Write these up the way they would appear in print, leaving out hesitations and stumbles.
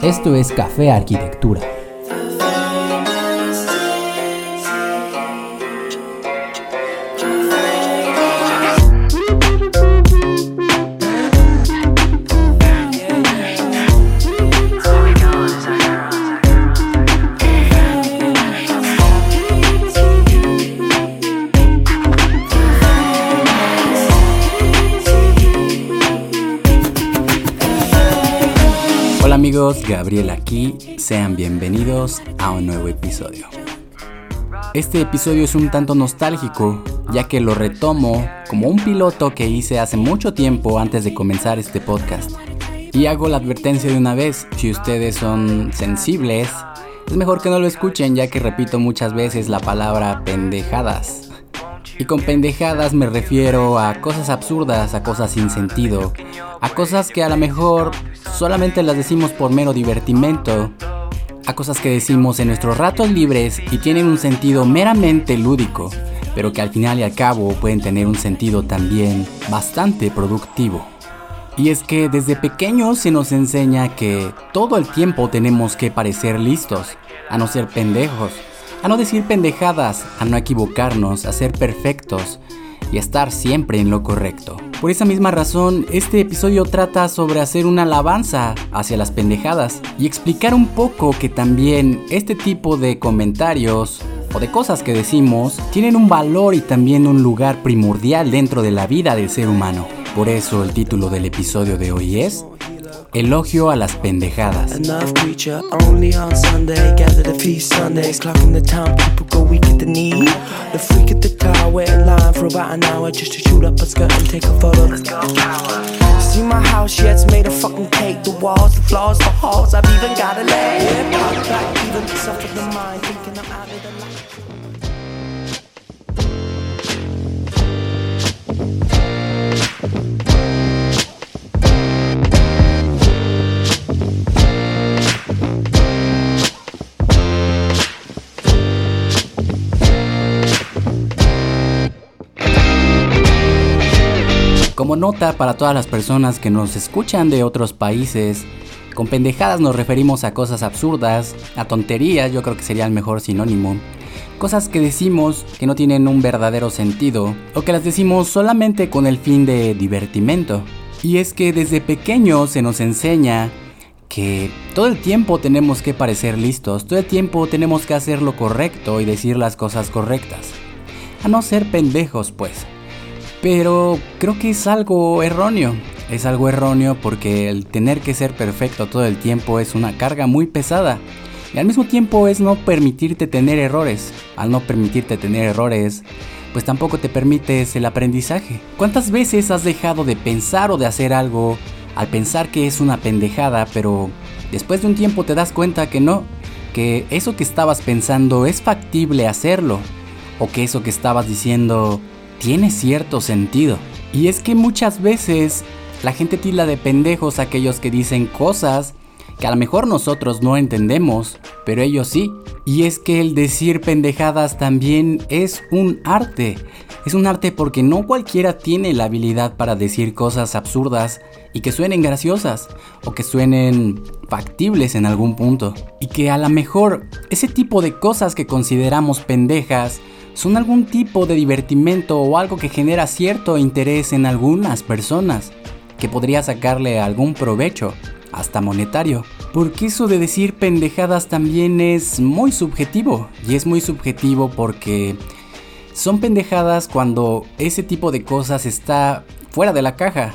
Esto es Café Arquitectura. Hola amigos, Gabriel aquí, sean bienvenidos a un nuevo episodio. Este episodio es un tanto nostálgico, ya que lo retomo como un piloto que hice hace mucho tiempo antes de comenzar este podcast. Y hago la advertencia de una vez, si ustedes son sensibles, es mejor que no lo escuchen, ya que repito muchas veces la palabra pendejadas. Y con pendejadas me refiero a cosas absurdas, a cosas sin sentido, a cosas que a lo mejor solamente las decimos por mero divertimento, a cosas que decimos en nuestros ratos libres y tienen un sentido meramente lúdico, pero que al final y al cabo pueden tener un sentido también bastante productivo. Y es que desde pequeños se nos enseña que todo el tiempo tenemos que parecer listos, a no ser pendejos, a no decir pendejadas, a no equivocarnos, a ser perfectos y a estar siempre en lo correcto. Por esa misma razón, este episodio trata sobre hacer una alabanza hacia las pendejadas y explicar un poco que también este tipo de comentarios o de cosas que decimos tienen un valor y también un lugar primordial dentro de la vida del ser humano. Por eso el título del episodio de hoy es Elogio a las pendejadas. Enough preacher, only on Sunday. Gather the feast Sundays, clock in the town, people go weak at the knee. The freak at the car, wait in line for about an hour just to shoot up a skirt and take a photo. Let's go, power. See my house, yeah, it's made of fucking cake. The walls, the floors, the halls, I've even got a leg. Yeah, pop back, even suffer the mind, thinking I'm out of the light. Como nota para todas las personas que nos escuchan de otros países, con pendejadas nos referimos a cosas absurdas, a tonterías, yo creo que sería el mejor sinónimo. Cosas que decimos que no tienen un verdadero sentido, o que las decimos solamente con el fin de divertimento. Y es que desde pequeños se nos enseña que todo el tiempo tenemos que parecer listos, todo el tiempo tenemos que hacer lo correcto y decir las cosas correctas. A no ser pendejos, pues. Pero creo que es algo erróneo porque el tener que ser perfecto todo el tiempo es una carga muy pesada y al mismo tiempo es no permitirte tener errores. Al no permitirte tener errores, pues tampoco te permites el aprendizaje. ¿Cuántas veces has dejado de pensar o de hacer algo al pensar que es una pendejada, pero después de un tiempo te das cuenta que no, que eso que estabas pensando es factible hacerlo o que eso que estabas diciendo tiene cierto sentido? Y es que muchas veces la gente tilda de pendejos a aquellos que dicen cosas que a lo mejor nosotros no entendemos, pero ellos sí. Y es que el decir pendejadas también es un arte. Es un arte porque no cualquiera tiene la habilidad para decir cosas absurdas y que suenen graciosas o que suenen factibles en algún punto. Y que a lo mejor ese tipo de cosas que consideramos pendejas son algún tipo de divertimento o algo que genera cierto interés en algunas personas, que podría sacarle algún provecho, hasta monetario. Porque eso de decir pendejadas también es muy subjetivo, y es muy subjetivo porque son pendejadas cuando ese tipo de cosas está fuera de la caja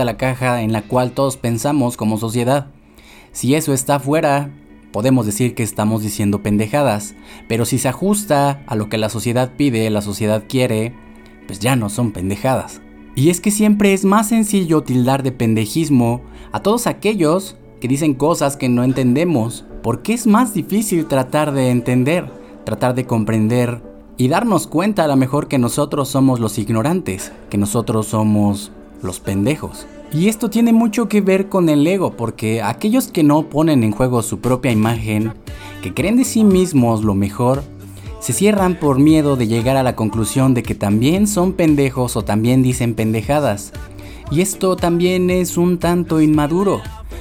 en la cual todos pensamos como sociedad. Si eso está fuera, podemos decir que estamos diciendo pendejadas, pero si se ajusta a lo que la sociedad pide, la sociedad quiere, pues ya no son pendejadas. Y es que siempre es más sencillo tildar de pendejismo a todos aquellos que dicen cosas que no entendemos, porque es más difícil tratar de entender, tratar de comprender y darnos cuenta a lo mejor que nosotros somos los ignorantes, que nosotros somos los pendejos. Y esto tiene mucho que ver con el ego, porque aquellos que no ponen en juego su propia imagen, que creen de sí mismos lo mejor, se cierran por miedo de llegar a la conclusión de que también son pendejos o también dicen pendejadas. Y esto también es un tanto inmaduro,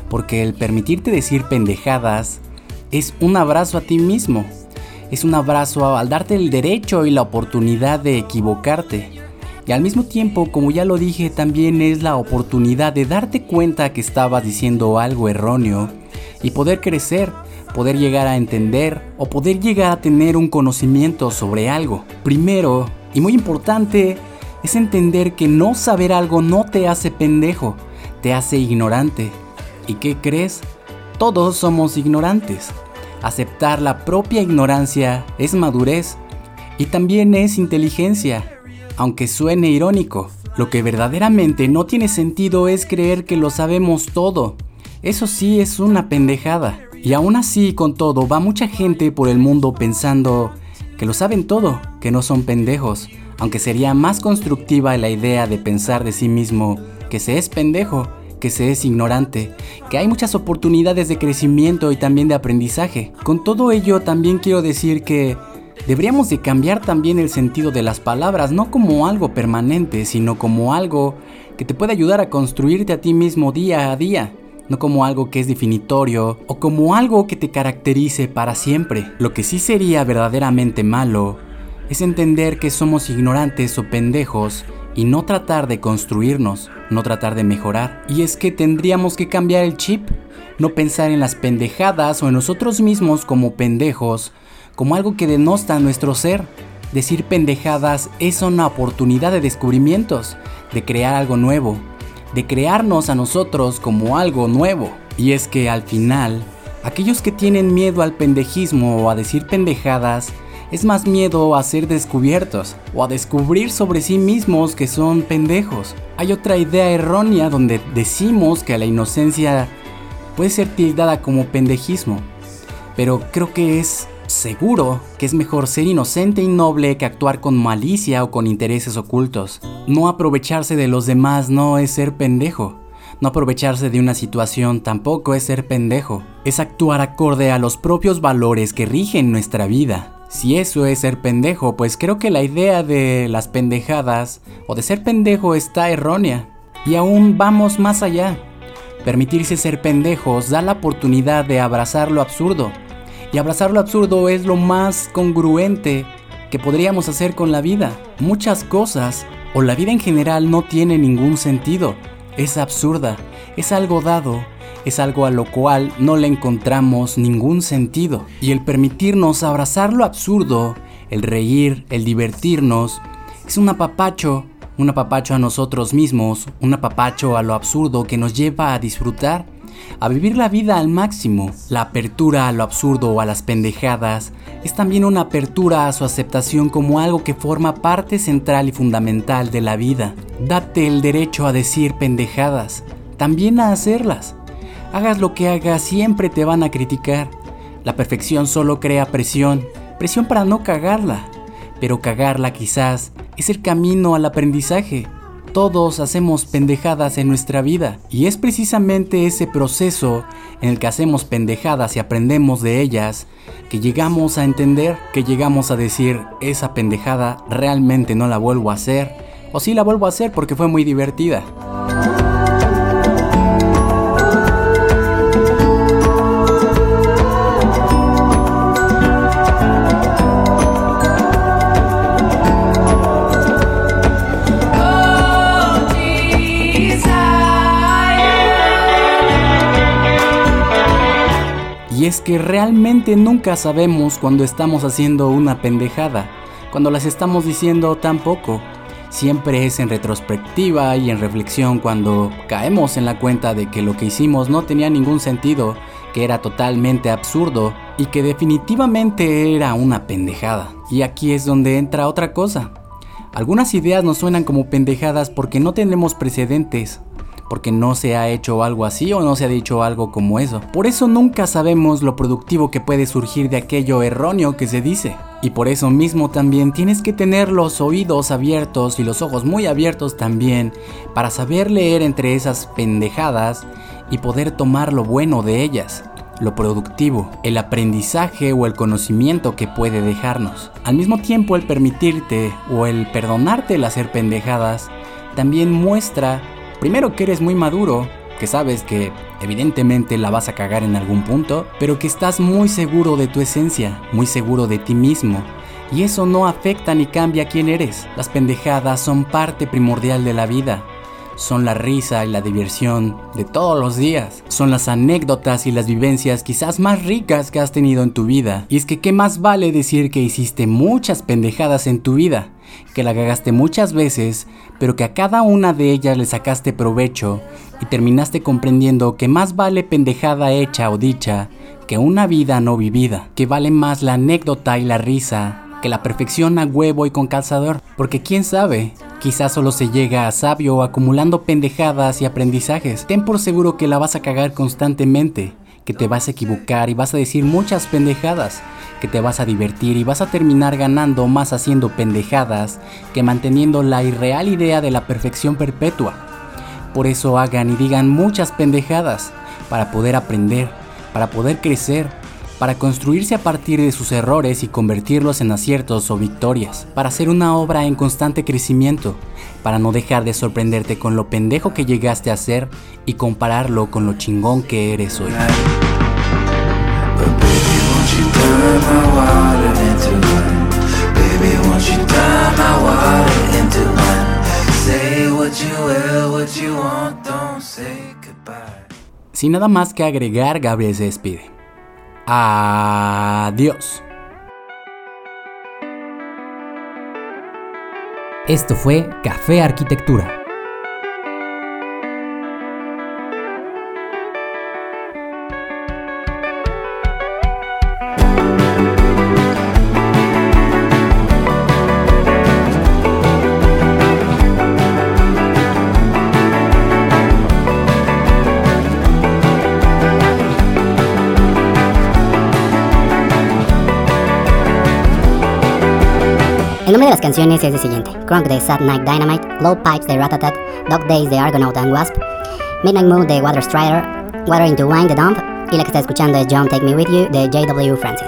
porque el permitirte decir pendejadas es un abrazo a ti mismo. Es un abrazo al darte el derecho y la oportunidad de equivocarte. Y al mismo tiempo, como ya lo dije, también es la oportunidad de darte cuenta que estabas diciendo algo erróneo y poder crecer, poder llegar a entender o poder llegar a tener un conocimiento sobre algo. Primero, y muy importante, es entender que no saber algo no te hace pendejo, te hace ignorante. ¿Y qué crees? Todos somos ignorantes. Aceptar la propia ignorancia es madurez y también es inteligencia. Aunque suene irónico, lo que verdaderamente no tiene sentido es creer que lo sabemos todo. Eso sí es una pendejada. Y aún así, con todo, va mucha gente por el mundo pensando que lo saben todo, que no son pendejos. Aunque sería más constructiva la idea de pensar de sí mismo que se es pendejo, que se es ignorante, que hay muchas oportunidades de crecimiento y también de aprendizaje. Con todo ello, también quiero decir que deberíamos de cambiar también el sentido de las palabras, no como algo permanente, sino como algo que te puede ayudar a construirte a ti mismo día a día, no como algo que es definitorio o como algo que te caracterice para siempre. Lo que sí sería verdaderamente malo es entender que somos ignorantes o pendejos y no tratar de construirnos, no tratar de mejorar. Y es que tendríamos que cambiar el chip, no pensar en las pendejadas o en nosotros mismos como pendejos, como algo que denosta nuestro ser. Decir pendejadas es una oportunidad de descubrimientos, de crear algo nuevo, de crearnos a nosotros como algo nuevo. Y es que al final, aquellos que tienen miedo al pendejismo o a decir pendejadas, es más miedo a ser descubiertos o a descubrir sobre sí mismos que son pendejos. Hay otra idea errónea donde decimos que la inocencia puede ser tildada como pendejismo, pero creo que es seguro que es mejor ser inocente y noble que actuar con malicia o con intereses ocultos. No aprovecharse de los demás no es ser pendejo. No aprovecharse de una situación tampoco es ser pendejo. Es actuar acorde a los propios valores que rigen nuestra vida. Si eso es ser pendejo, pues creo que la idea de las pendejadas o de ser pendejo está errónea. Y aún vamos más allá. Permitirse ser pendejos da la oportunidad de abrazar lo absurdo. Y abrazar lo absurdo es lo más congruente que podríamos hacer con la vida. Muchas cosas, o la vida en general, no tiene ningún sentido. Es absurda, es algo dado, es algo a lo cual no le encontramos ningún sentido. Y el permitirnos abrazar lo absurdo, el reír, el divertirnos, es un apapacho a nosotros mismos, un apapacho a lo absurdo que nos lleva a disfrutar, a vivir la vida al máximo. La apertura a lo absurdo o a las pendejadas es también una apertura a su aceptación como algo que forma parte central y fundamental de la vida. Date el derecho a decir pendejadas, también a hacerlas. Hagas lo que hagas, siempre te van a criticar. La perfección solo crea presión para no cagarla, pero cagarla quizás es el camino al aprendizaje. Todos hacemos pendejadas en nuestra vida y es precisamente ese proceso en el que hacemos pendejadas y aprendemos de ellas que llegamos a entender, que llegamos a decir esa pendejada realmente no la vuelvo a hacer, o sí la vuelvo a hacer porque fue muy divertida. Y es que realmente nunca sabemos cuando estamos haciendo una pendejada, cuando las estamos diciendo tampoco. Siempre es en retrospectiva y en reflexión cuando caemos en la cuenta de que lo que hicimos no tenía ningún sentido, que era totalmente absurdo y que definitivamente era una pendejada. Y aquí es donde entra otra cosa. Algunas ideas nos suenan como pendejadas porque no tenemos precedentes, porque no se ha hecho algo así o no se ha dicho algo como eso. Por eso nunca sabemos lo productivo que puede surgir de aquello erróneo que se dice. Y por eso mismo también tienes que tener los oídos abiertos y los ojos muy abiertos también para saber leer entre esas pendejadas y poder tomar lo bueno de ellas, lo productivo, el aprendizaje o el conocimiento que puede dejarnos. Al mismo tiempo, el permitirte o el perdonarte el hacer pendejadas también muestra primero que eres muy maduro que sabes que evidentemente la vas a cagar en algún punto, pero que estás muy seguro de tu esencia, muy seguro de ti mismo, y eso no afecta ni cambia quién eres. Las pendejadas son parte primordial de la vida. Son la risa y la diversión de todos los días. Son las anécdotas y las vivencias quizás más ricas que has tenido en tu vida. Y es que qué más vale decir que hiciste muchas pendejadas en tu vida, que la cagaste muchas veces, pero que a cada una de ellas le sacaste provecho y terminaste comprendiendo que más vale pendejada hecha o dicha que una vida no vivida, que vale más la anécdota y la risa que la perfección a huevo y con calzador, porque quién sabe, quizás solo se llega a sabio acumulando pendejadas y aprendizajes. Ten por seguro que la vas a cagar constantemente, que te vas a equivocar y vas a decir muchas pendejadas, que te vas a divertir y vas a terminar ganando más haciendo pendejadas que manteniendo la irreal idea de la perfección perpetua. Por eso hagan y digan muchas pendejadas, para poder aprender, para poder crecer, para construirse a partir de sus errores y convertirlos en aciertos o victorias, para hacer una obra en constante crecimiento, para no dejar de sorprenderte con lo pendejo que llegaste a ser y compararlo con lo chingón que eres hoy. Sin nada más que agregar, Gabriel se despide. Adiós. Esto fue Café Arquitectura. El nombre de las canciones es el siguiente: Crunk de Sad Night Dynamite, Low Pipes de Ratatat, Dog Days de Argonaut and Wasp, Midnight Mood de Water Strider, Water into Wine de Dump, y la que está escuchando es John Take Me With You de J.W. Francis.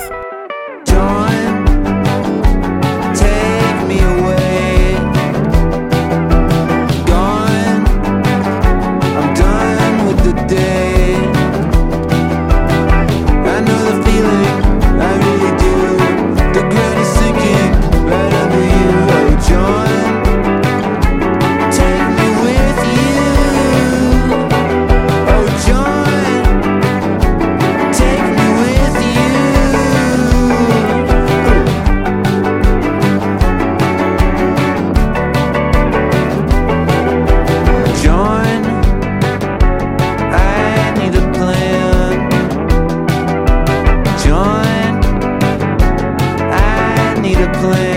plan.